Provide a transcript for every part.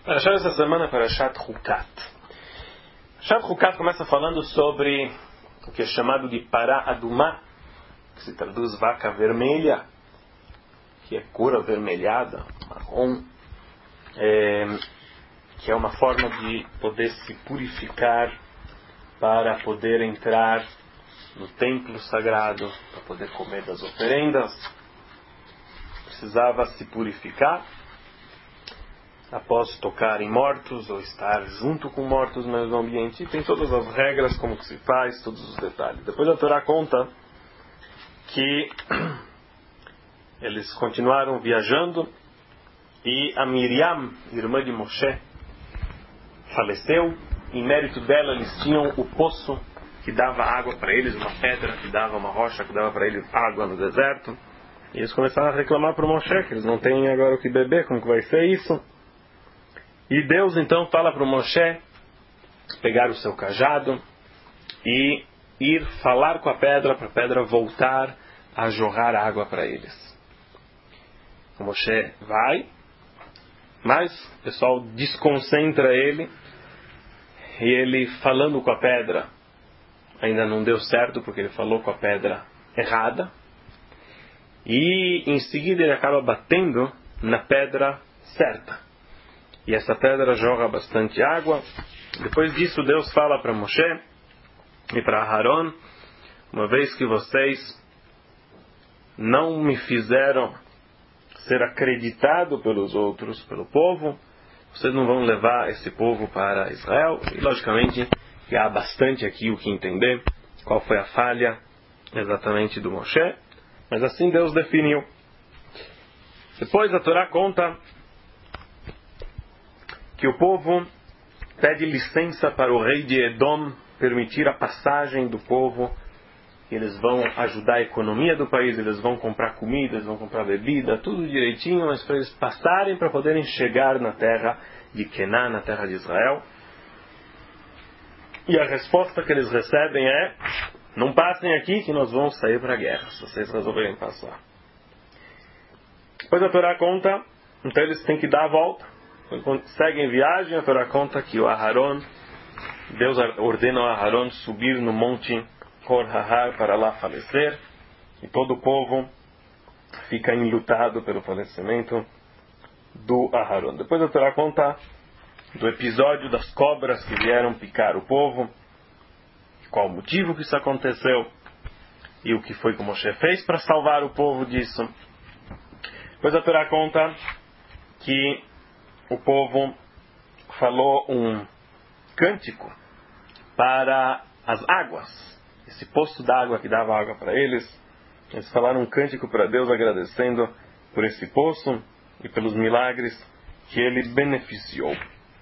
Parashat essa semana é Parashat Hukat. Parashat Hukat começa falando sobre o que é chamado de Pará Adumá, que se traduz vaca vermelha, que é cor avermelhada, marrom, que é uma forma de poder se purificar para poder entrar no templo sagrado, para poder comer das oferendas. Precisava se purificar após tocar em mortos ou estar junto com mortos no mesmo ambiente. E tem todas as regras, como que se faz, todos os detalhes. Depois a Torá conta que eles continuaram viajando e a Miriam, irmã de Moshe, faleceu. Em mérito dela eles tinham o poço que dava água para eles, uma pedra que dava, uma rocha que dava para eles água no deserto. E eles começaram a reclamar para Moshe que eles não têm agora o que beber, como que vai ser isso? E Deus então fala para o Moshe pegar o seu cajado e ir falar com a pedra para a pedra voltar a jorrar água para eles. O Moshe vai, mas o pessoal desconcentra ele e ele falando com a pedra ainda não deu certo porque ele falou com a pedra errada e em seguida ele acaba batendo na pedra certa. E essa pedra jorra bastante água. Depois disso Deus fala para Moshe e para Aharon: uma vez que vocês não me fizeram ser acreditado pelos outros, pelo povo, vocês não vão levar esse povo para Israel. E logicamente que há bastante aqui o que entender, qual foi a falha exatamente do Moshe, mas assim Deus definiu. Depois a Torá conta que o povo pede licença para o rei de Edom permitir a passagem do povo. Eles vão ajudar a economia do país, eles vão comprar comida, eles vão comprar bebida, tudo direitinho, mas para eles passarem para poderem chegar na terra de Kená, na terra de Israel. E a resposta que eles recebem é: não passem aqui que nós vamos sair para a guerra, se vocês resolverem passar. Depois a Torá conta, então eles têm que dar a volta. Quando seguem viagem, a Torá conta que o Aharon, Deus ordena ao Aharon subir no monte Hor Har para lá falecer, e todo o povo fica enlutado pelo falecimento do Aharon. Depois a Torá conta do episódio das cobras que vieram picar o povo, qual o motivo que isso aconteceu e o que foi que Moshe fez para salvar o povo disso. Depois a Torá conta que o povo falou um cântico para as águas, esse poço d'água que dava água para eles. Eles falaram um cântico para Deus agradecendo por esse poço e pelos milagres que ele beneficiou.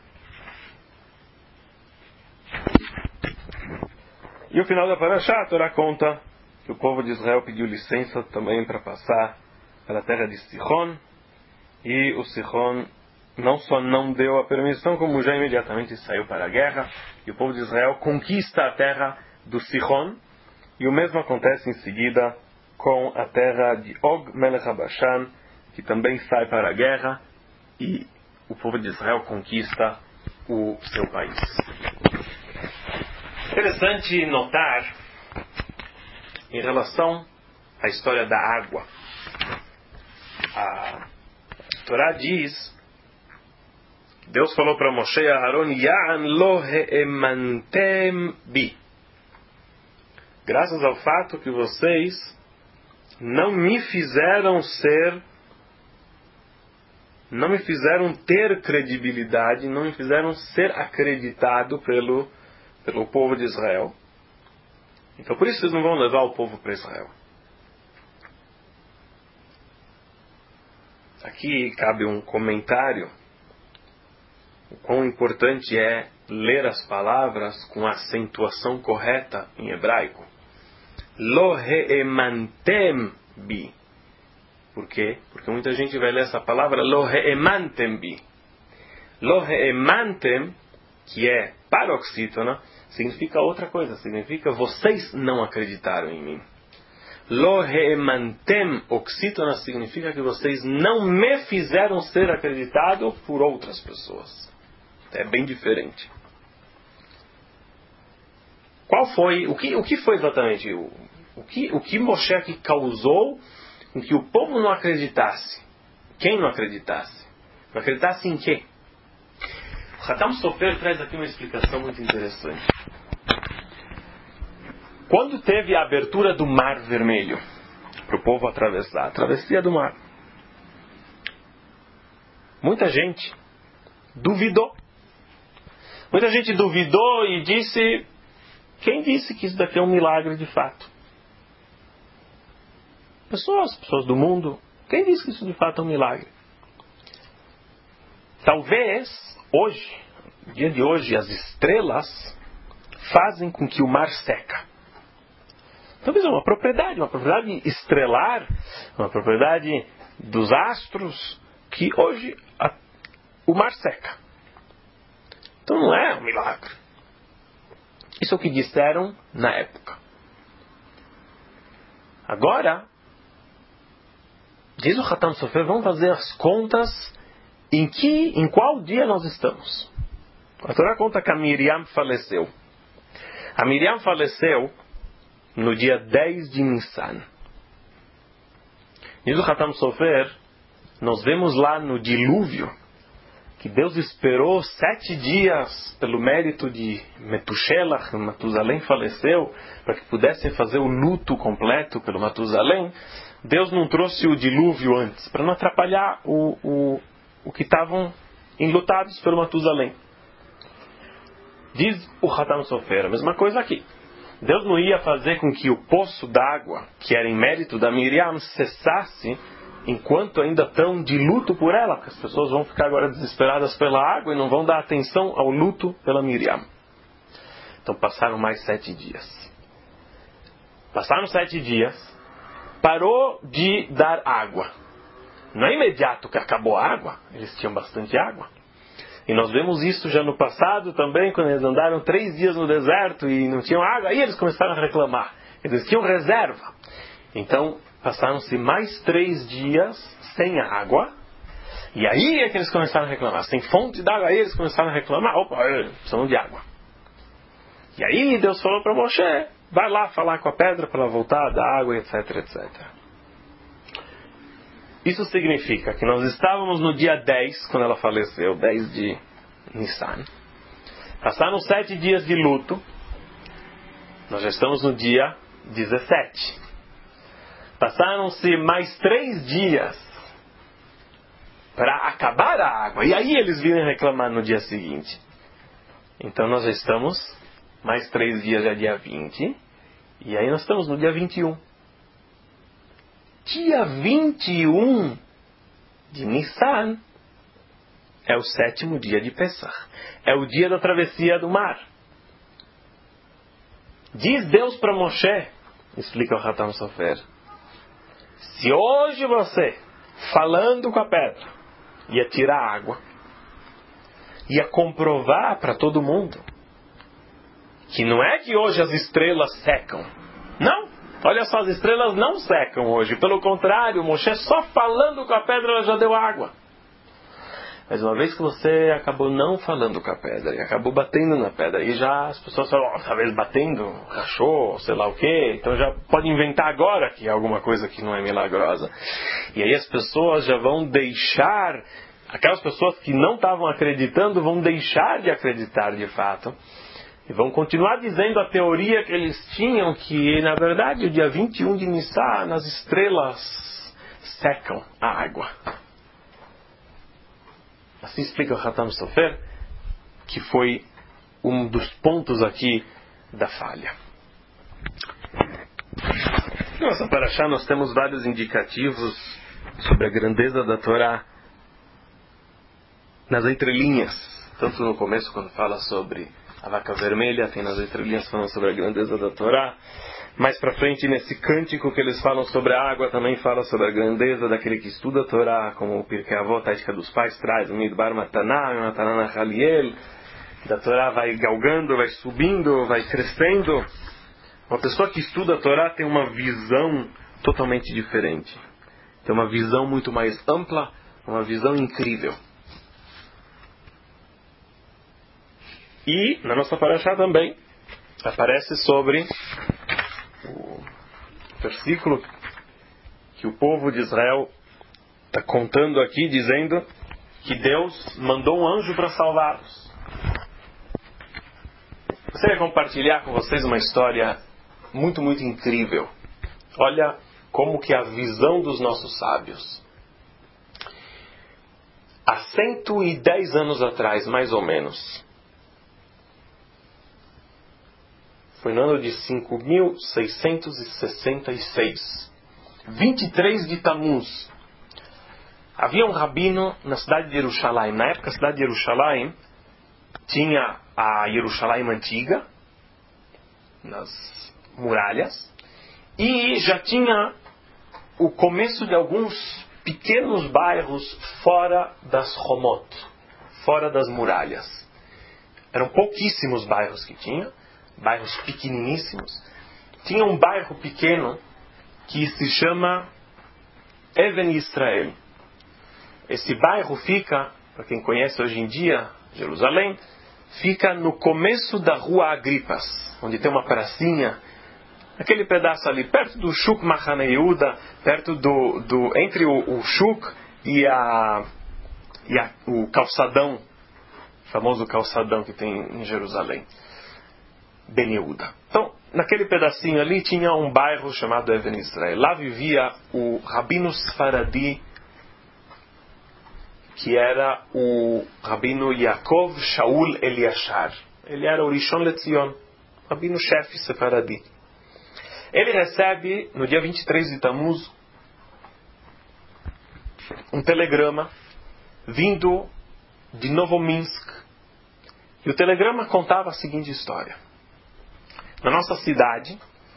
E o final da Parashá, a Torá conta que o povo de Israel pediu licença também para passar pela terra de Sihon, e o Sihon não só não deu a permissão, como já imediatamente saiu para a guerra, e o povo de Israel conquista a terra do Sihon, e o mesmo acontece em seguida com a terra de Og Melech HaBashan, que também sai para a guerra, e o povo de Israel conquista o seu país. Interessante notar, em relação à história da água, a Torá diz: Deus falou para Moshe e Aharon: Ya'an lo he'emantem bi. Graças ao fato que vocês não me fizeram ter credibilidade, não me fizeram ser acreditado pelo povo de Israel. Então por isso vocês não vão levar o povo para Israel. Aqui cabe um comentário. O quão importante é ler as palavras com a acentuação correta em hebraico. Lo he'emantem bi. Por quê? Porque muita gente vai ler essa palavra lo he'emantem bi. Lo he'emantem, que é paroxítona, significa outra coisa. Significa vocês não acreditaram em mim. Lo heemantem oxítona significa que vocês não me fizeram ser acreditado por outras pessoas. É bem diferente. Qual foi, o que foi exatamente, o que Moshe aqui causou com que o povo não acreditasse? Quem não acreditasse? Não acreditasse em quê? O Hatam Sofer traz aqui uma explicação muito interessante. Quando teve a abertura do Mar Vermelho, para o povo atravessar, a travessia do mar, muita gente duvidou. Muita gente duvidou e disse: quem disse que isso daqui é um milagre de fato? Pessoas do mundo, quem disse que isso de fato é um milagre? Talvez, hoje, no dia de hoje, as estrelas fazem com que o mar seca. Talvez é uma propriedade estrelar, uma propriedade dos astros, que hoje o mar seca. Então não é um milagre. Isso é o que disseram na época. Agora, diz o Hatam Sofer, vamos fazer as contas em qual dia nós estamos. A Torá conta que a Miriam faleceu. A Miriam faleceu no dia 10 de Nissan. Diz o Hatam Sofer, nós vemos lá no dilúvio que Deus esperou 7 dias pelo mérito de Metushelach, Matusalém faleceu, para que pudessem fazer o luto completo pelo Matusalém. Deus não trouxe o dilúvio antes, para não atrapalhar o que estavam enlutados pelo Matusalém. Diz o Hatam Sofer, a mesma coisa aqui. Deus não ia fazer com que o poço d'água, que era em mérito da Miriam, cessasse enquanto ainda estão de luto por ela, porque as pessoas vão ficar agora desesperadas pela água e não vão dar atenção ao luto pela Miriam. Então passaram mais 7 dias. Passaram 7 dias, parou de dar água. Não é imediato que acabou a água, eles tinham bastante água. E nós vemos isso já no passado também, quando eles andaram 3 dias no deserto e não tinham água, aí eles começaram a reclamar. Eles tinham reserva. Então, passaram-se mais 3 dias sem água, e aí é que eles começaram a reclamar. Sem fonte d'água, aí eles começaram a reclamar. Opa, precisamos de água. E aí Deus falou para Moshe, vai lá falar com a pedra para ela voltar a dar água, etc, etc. Isso significa que nós estávamos no dia 10, quando ela faleceu, 10 de Nissan. Passaram 7 dias de luto. Nós já estamos no dia 17. Passaram-se mais 3 dias para acabar a água. E aí eles virem reclamar no dia seguinte. Então nós já estamos, mais 3 dias é dia 20. E aí nós estamos no dia 21. Dia 21 de Nissan é o 7º dia de Pesach. É o dia da travessia do mar. Diz Deus para Moshe, explica o Hatam Sofer, se hoje você, falando com a pedra, ia tirar água, ia comprovar para todo mundo que não é que hoje as estrelas secam. Não! Olha só, as estrelas não secam hoje. Pelo contrário, Moshe só falando com a pedra ela já deu água. Mas uma vez que você acabou não falando com a pedra e acabou batendo na pedra, e já as pessoas falam, talvez batendo, rachou, sei lá o quê, então já pode inventar agora que é alguma coisa que não é milagrosa. E aí as pessoas já vão deixar, aquelas pessoas que não estavam acreditando vão deixar de acreditar de fato. E vão continuar dizendo a teoria que eles tinham, que na verdade o dia 21 de Nissan as estrelas secam a água. Assim explica o Hatam Sofer, que foi um dos pontos aqui da falha. Nessa paraxá nós temos vários indicativos sobre a grandeza da Torá nas entrelinhas. Tanto no começo, quando fala sobre a vaca vermelha, tem nas entrelinhas falando sobre a grandeza da Torá. Mais pra frente, nesse cântico que eles falam sobre a água, também fala sobre a grandeza daquele que estuda a Torá, como o Pirkei Avot, a ética dos pais traz, o Midbar Mataná, Mataná Nachaliel. Da Torá vai galgando, vai subindo, vai crescendo. Uma pessoa que estuda a Torá tem uma visão totalmente diferente. Tem uma visão muito mais ampla, uma visão incrível. E na nossa paraxá também aparece sobre o versículo que o povo de Israel está contando aqui, dizendo que Deus mandou um anjo para salvá-los. Gostaria de compartilhar com vocês uma história muito, muito incrível. Olha como que é a visão dos nossos sábios. Há 110 anos atrás, mais ou menos, foi no ano de 5.666, 23 de Tammuz, havia um rabino na cidade de Jerusalém. Na época, a cidade de Jerusalém tinha a Jerusalém antiga, nas muralhas, e já tinha o começo de alguns pequenos bairros fora das Romot, fora das muralhas. Eram pouquíssimos bairros que tinha, bairros pequeniníssimos. Tinha um bairro pequeno que se chama Even Israel. Esse bairro fica, para quem conhece hoje em dia Jerusalém, fica no começo da rua Agripas, onde tem uma pracinha, aquele pedaço ali, perto do Shuk Machane Yehuda, perto entre o Shuk e o calçadão, o famoso calçadão que tem em Jerusalém, Ben Yehuda. Então, naquele pedacinho ali tinha um bairro chamado Even Israel. Lá vivia o Rabino Sfaradi, que era o Rabino Yaakov Shaul Eliashar. Ele era o Rishon LeZion, rabino-chefe sefaradi. Ele recebe, no dia 23 de Tammuz, um telegrama vindo de Novominsk. E o telegrama contava a seguinte história. Na nossa cidade,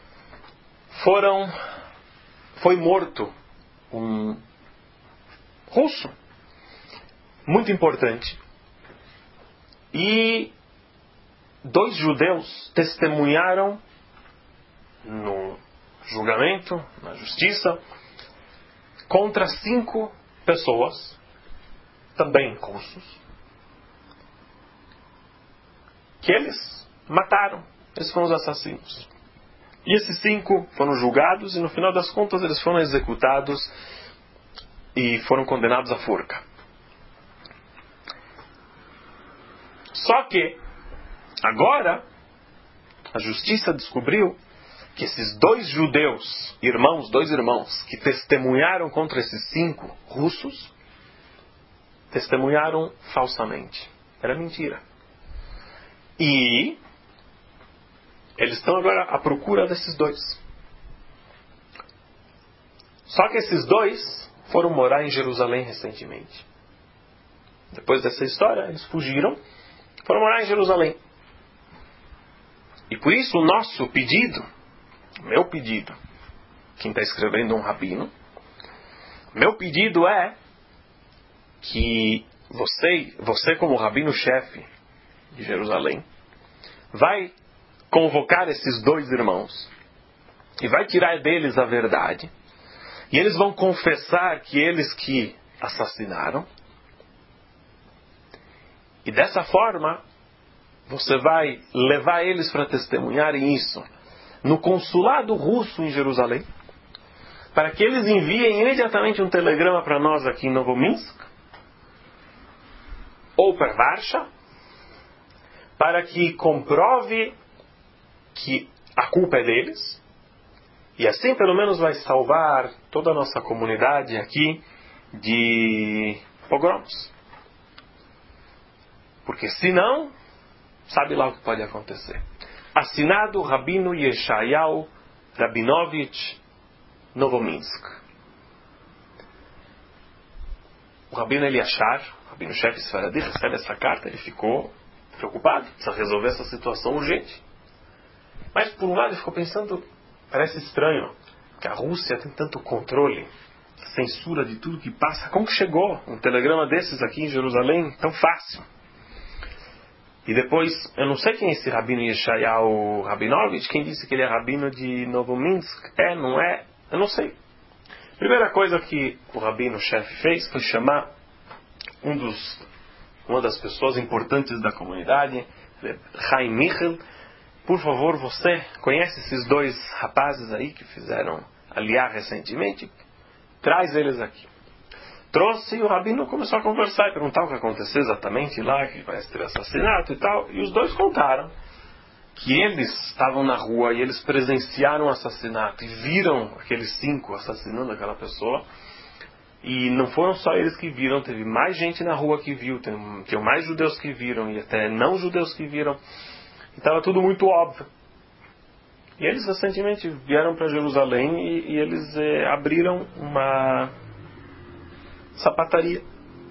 foi morto um russo, muito importante. E 2 judeus testemunharam no julgamento, na justiça, contra 5 pessoas, também russos, que eles mataram. Eles foram os assassinos. E esses 5 foram julgados e no final das contas eles foram executados e foram condenados à forca. Só que, agora, a justiça descobriu que esses 2 judeus, dois irmãos, que testemunharam contra esses 5 russos, testemunharam falsamente. Era mentira. E eles estão agora à procura desses 2. Só que esses 2 foram morar em Jerusalém recentemente. Depois dessa história, eles fugiram, foram morar em Jerusalém. E por isso o nosso pedido, meu pedido, quem está escrevendo um rabino, meu pedido é que você como rabino-chefe de Jerusalém, vai convocar esses 2 irmãos e vai tirar deles a verdade. E eles vão confessar que eles que assassinaram. E dessa forma, você vai levar eles para testemunharem isso no consulado russo em Jerusalém, para que eles enviem imediatamente um telegrama para nós aqui em Novominsk, ou para Varsha, para que comprove que a culpa é deles, e assim pelo menos vai salvar toda a nossa comunidade aqui de pogroms. Porque senão, sabe lá o que pode acontecer. Assinado Rabino Yeshayahu Rabinovich, Novominsk. O Rabino Eliashar, o rabino-chefe Sfaradi, recebe essa carta, ele ficou preocupado, precisa resolver essa situação urgente. Mas por um lado ele ficou pensando, parece estranho, que a Rússia tem tanto controle, censura de tudo que passa. Como que chegou um telegrama desses aqui em Jerusalém tão fácil? E depois, eu não sei quem é esse Rabino Yeshayahu Rabinovich, quem disse que ele é rabino de Novominsk? Não é Eu não sei. Primeira coisa que o rabino-chefe fez foi chamar uma das pessoas importantes da comunidade, Chaim Michel. Por favor, você conhece esses dois rapazes aí que fizeram aliar recentemente? Traz eles aqui. Trouxe e o rabino começou a conversar e perguntar o que aconteceu exatamente lá, que parece ter assassinato e tal. E os dois contaram que eles estavam na rua e eles presenciaram o assassinato e viram aqueles 5 assassinando aquela pessoa. E não foram só eles que viram, teve mais gente na rua que viu, tinham mais judeus que viram e até não judeus que viram. E estava tudo muito óbvio. E eles recentemente vieram para Jerusalém e eles abriram uma sapataria.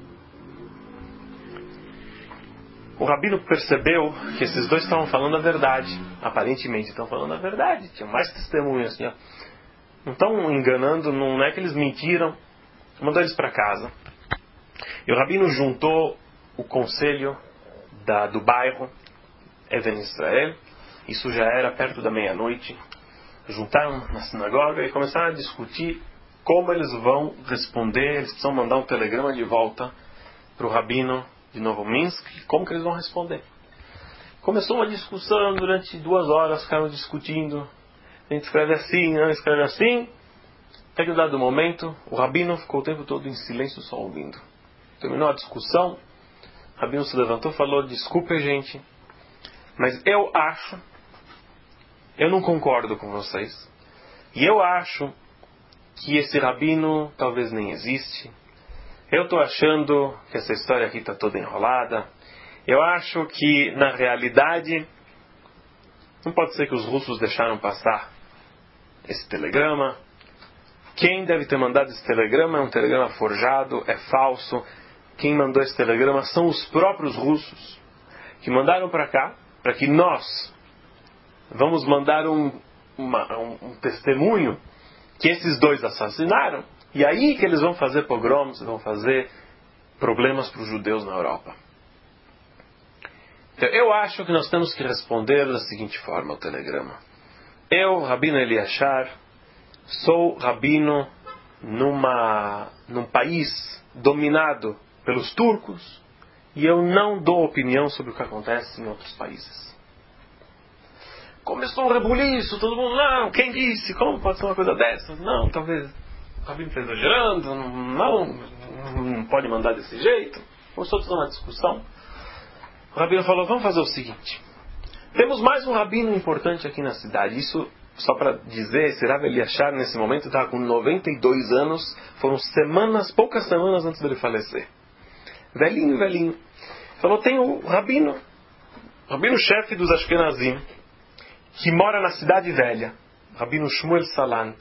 O rabino percebeu que esses dois estavam falando a verdade. Aparentemente estão falando a verdade. Tinha mais testemunhas. Não estão enganando, não é que eles mentiram. Mandou eles para casa. E o rabino juntou o conselho do bairro Even Israel. Isso já era perto da meia-noite. Juntaram na sinagoga e começaram a discutir como eles vão responder. Eles precisam mandar um telegrama de volta para o rabino de Novominsk. Como que eles vão responder? Começou uma discussão durante 2 horas. Ficaram discutindo. A gente escreve assim, não escreve assim. Até que no dado momento, o rabino ficou o tempo todo em silêncio, só ouvindo. Terminou a discussão. O rabino se levantou e falou: desculpe, gente, mas eu não concordo com vocês. E eu acho que esse rabino talvez nem existe. Eu estou achando que essa história aqui está toda enrolada. Eu acho que, na realidade, não pode ser que os russos deixaram passar esse telegrama. Quem deve ter mandado esse telegrama é um telegrama forjado, é falso. Quem mandou esse telegrama são os próprios russos, que mandaram para cá, para que nós vamos mandar um testemunho que esses dois assassinaram, e aí que eles vão fazer pogroms, vão fazer problemas para os judeus na Europa. Então, eu acho que nós temos que responder da seguinte forma ao telegrama. Eu, Rabino Eliashar, sou rabino num país dominado pelos turcos e eu não dou opinião sobre o que acontece em outros países. Começou um rebuliço, todo mundo, não, quem disse? Como pode ser uma coisa dessa? Não, talvez o rabino está exagerando, não pode mandar desse jeito. Começou toda uma discussão. O rabino falou, vamos fazer o seguinte. Temos mais um rabino importante aqui na cidade. Isso, só para dizer, esse Rav Eliashar nesse momento estava com 92 anos. Foram poucas semanas antes dele falecer. Velhinho. Falou, tem o rabino-chefe dos Ashkenazim, que mora na cidade velha, Rabino Shmuel Salant.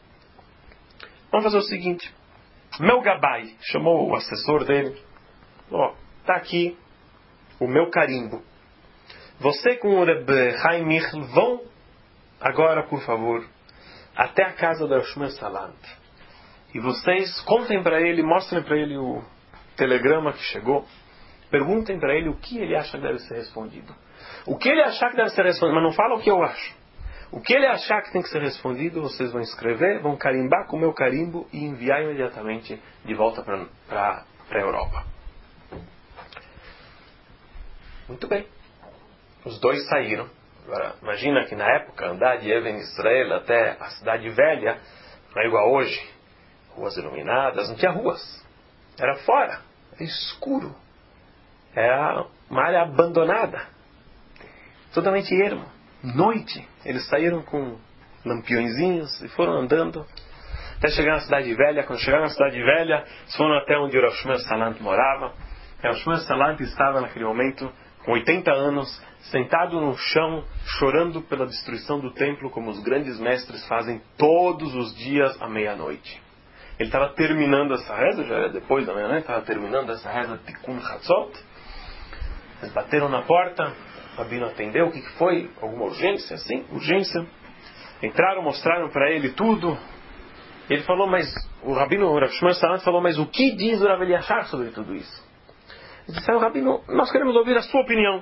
Vamos fazer o seguinte. Meu gabai, chamou o assessor dele. Está aqui o meu carimbo. Você com o Reb Chaim Michel vão agora, por favor, até a casa do Shmuel Salant. E vocês contem para ele, mostrem para ele o telegrama que chegou. Perguntem para ele o que ele acha que deve ser respondido. O que ele achar que deve ser respondido, mas não fala o que eu acho. O que ele achar que tem que ser respondido, vocês vão escrever, vão carimbar com o meu carimbo e enviar imediatamente de volta para a Europa. Muito bem. Os dois saíram. Agora, imagina que na época andar de Even Israel até a cidade velha, não é igual hoje. Ruas iluminadas, não tinha ruas. Era fora, era escuro. Era uma área abandonada. Totalmente ermo. Noite. Eles saíram com lampiõezinhos e foram andando até chegar na cidade velha. Quando chegaram na cidade velha, eles foram até onde o Rav Shmuel Salant morava. O Rav Shmuel Salant estava naquele momento com 80 anos, sentado no chão, chorando pela destruição do templo, como os grandes mestres fazem todos os dias à meia-noite. Ele estava terminando essa reza, já era depois da meia-noite, estava terminando essa reza Tikkun Chatzot. Eles bateram na porta, o rabino atendeu, o que foi? Alguma urgência? Sim, urgência. Entraram, mostraram para ele tudo. Ele falou, mas o rabino Rav Shmuel Salant falou, mas o que diz o Rav Eliashar sobre tudo isso? Eles disseram, rabino, nós queremos ouvir a sua opinião.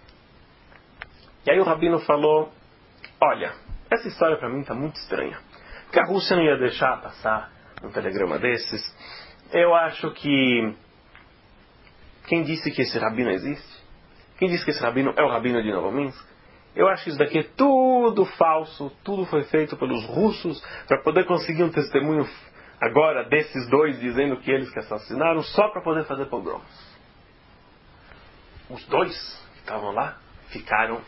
E aí o rabino falou, olha, essa história para mim está muito estranha. Porque a Rússia não ia deixar passar um telegrama desses. Eu acho que... Quem disse que esse rabino existe? Quem disse que esse rabino é o rabino de Novominsk? Eu acho que isso daqui é tudo falso, tudo foi feito pelos russos para poder conseguir um testemunho agora desses dois dizendo que eles que assassinaram, só para poder fazer pogroms. Os dois que estavam lá ficaram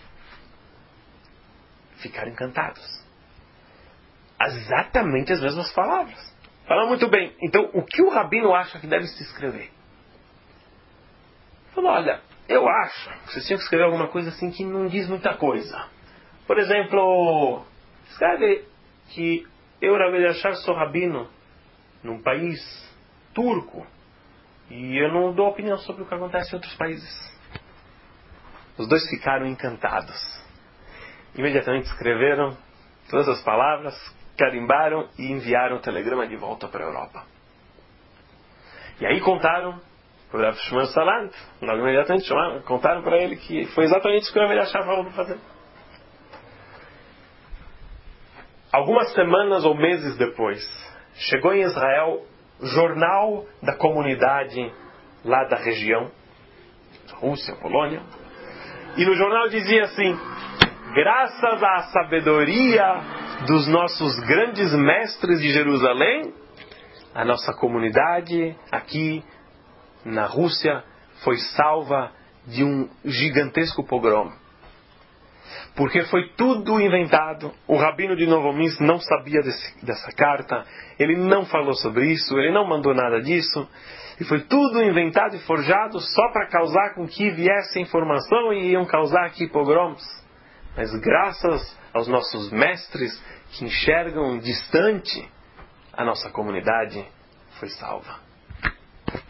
encantados. Exatamente as mesmas palavras. Fala muito bem. Então, o que o rabino acha que deve se escrever? Falou, olha, eu acho que vocês tinham que escrever alguma coisa assim que não diz muita coisa. Por exemplo, escreve que eu, Rav Eliashar, sou rabino num país turco e eu não dou opinião sobre o que acontece em outros países. Os dois ficaram encantados. Imediatamente escreveram todas as palavras, carimbaram e enviaram o telegrama de volta para a Europa. E aí contaram para o Rav Shmuel Salant, logo imediatamente contaram para ele que foi exatamente isso que o Rav Eliashar falou para fazer. Algumas semanas ou meses depois, chegou em Israel o jornal da comunidade lá da região, Rússia, Polônia, e no jornal dizia assim: graças à sabedoria dos nossos grandes mestres de Jerusalém, a nossa comunidade aqui na Rússia foi salva de um gigantesco pogrom. Porque foi tudo inventado. O rabino de Novominsk não sabia dessa carta. Ele não falou sobre isso. Ele não mandou nada disso. E foi tudo inventado e forjado só para causar com que viesse informação e iam causar aqui pogroms. Mas graças aos nossos mestres que enxergam distante, a nossa comunidade foi salva.